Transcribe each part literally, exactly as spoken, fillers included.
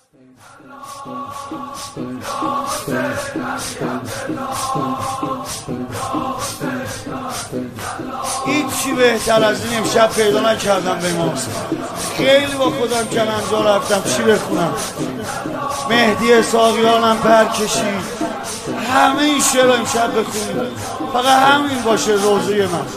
هیچی بهتر از این امشب پیدا نکردم به امام حسین. خیلی با خودم کلنجا رفتم چی بخونم. مهدی اسحاقیانم پر کشید. همه این شعر امشب بخونیم، فقط همین باشه روزه من.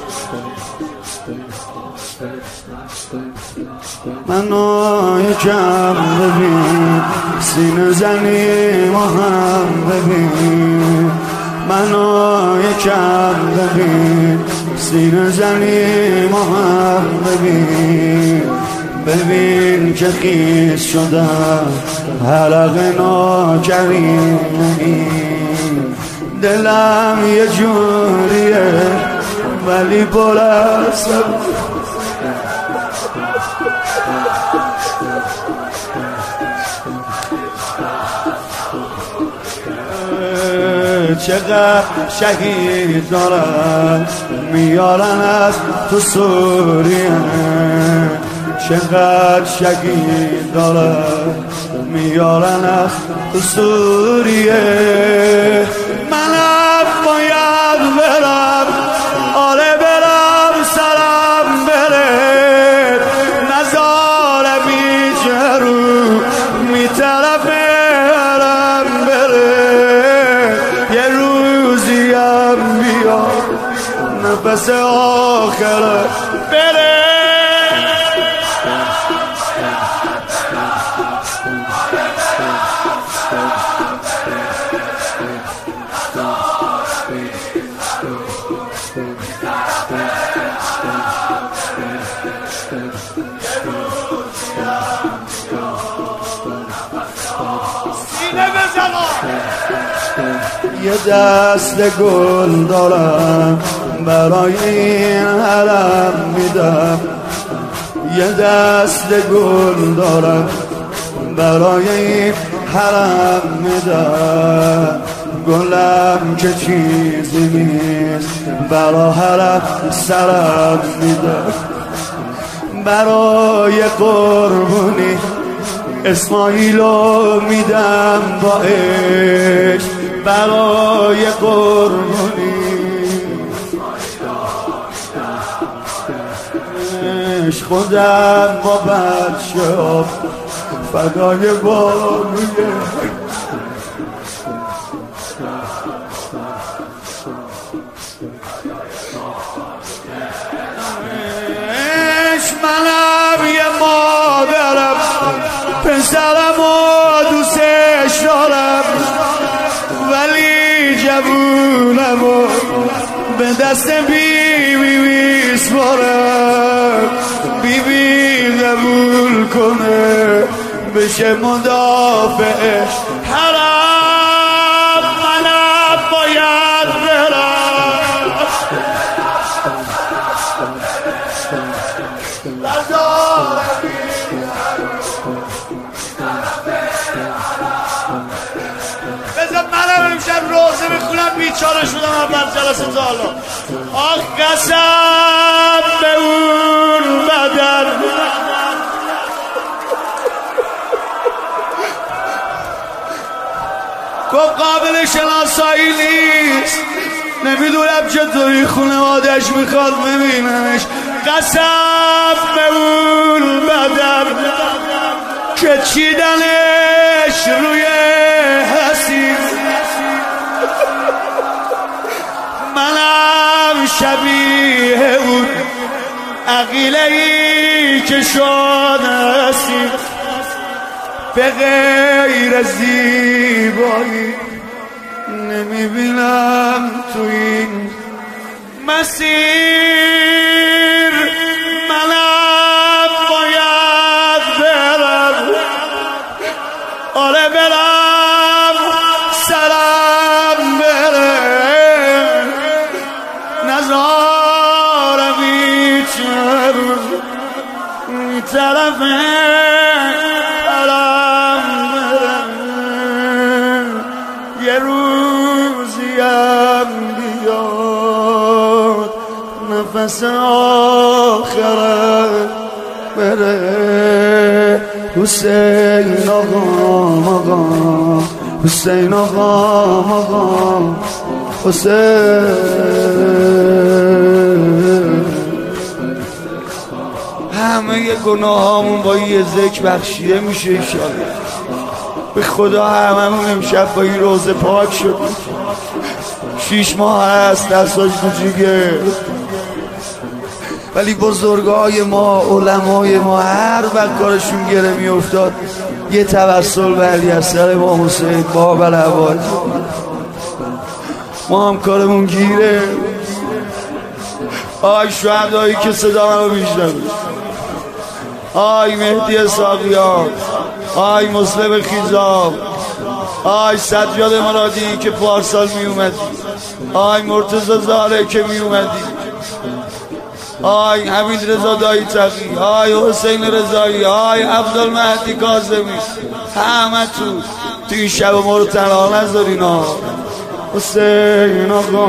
منو یکم ببین، سینه زنی ما هم ببین. منو یکم ببین، سینه زنی ما هم ببین. ببین که خیز شدم حلق ناکریم. دلم یه جوریه ولی پر از صبر. چقدر شهید دارم میارن از تو سوریه. چقدر شهید دارم میارن از تو سوریه. منم باید برم، آره برم سرم بره. نظاره بی جرو می طرف برم بره. یه روزیم بیا نفس آخره بره. یه دست گل دارم برای این حرم میدم. یه دست گل دارم برای این حرم میدم. گلم که چیزی نیست برای حرم سرم میدم. برای قربونی اسماعیلو میدم با عشق. برای قربونی عشق خودم با بچه ها فدای بانویه. عشق منم یه مادرم، پسرم و دوستش دارم. ولی جوونم و به دست بی بی میسپارم. بی بی قبول کنه بشه مدافع حرم. منم باید برم، بذار منم امشب روزه بخونم. بیچاره شدم اول جلسه تا حالا. آخ قسم به اون بدن گفت قابل شناسایی نیست. نمیدونم چطوری خانواده‌اش میخواد ببیننش. قسم به اون بدن که چیدنش روی حسین. منم شبیه اون عقیله‌ای که شد حسین. به غیر زیبایی نمیبینم تو این مسیر. منم باید برم، آره برم سرم بره. نظارم هیچ روز این طرفه یه روزیم بیاد نفس آخرت بره. حسین آقا آقا حسین آقا آقا حسین. همه گناهامون با یه ذکر بخشیده میشه انشالله. به خدا هممون امشب با این روزه پاک شد. شیش ماه هست دستاش کوچیکه، ولی بزرگای ما علمای ما هر وقت کارشون گره می افتاد یه توسل به علی اصغر امام حسین باب العباس. ما هم کارمون گیره. آی شهدایی که صدا من رو میشنوید، آی مهدی اسحاقیان، آی مسلم خیزاب، آی سجاد مرادی که پارسال می اومدی، آی مرتضی زاره که می اومدی، آی حمید رضا دایی تقی، آی حسین رضایی، آی عبدالمهدی کاظمی، همه تو توی شب ما رو تنها نذارین ها. حسین آقا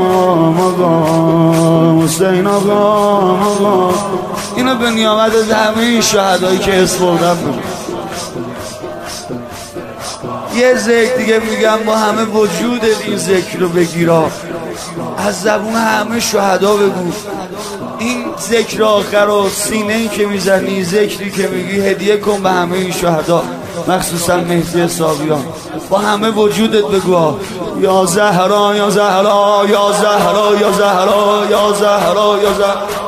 آقا حسین آقا آقا. اینو به نیامت از همه این شهدایی که اسم بردم بود. یه ذکر دیگه میگم با همه وجود این ذکر رو بگیرا، از زبون همه شهدا بگو. این ذکر آخر و سینه ای که میزنی، ذکری که میگی هدیه کن به همه این شهدا، مخصوصا مهدی اسحاقیان. با همه وجودت بگو یا زهرا یا زهرا یا زهرا یا زهرا یا زهرا یا زهرا.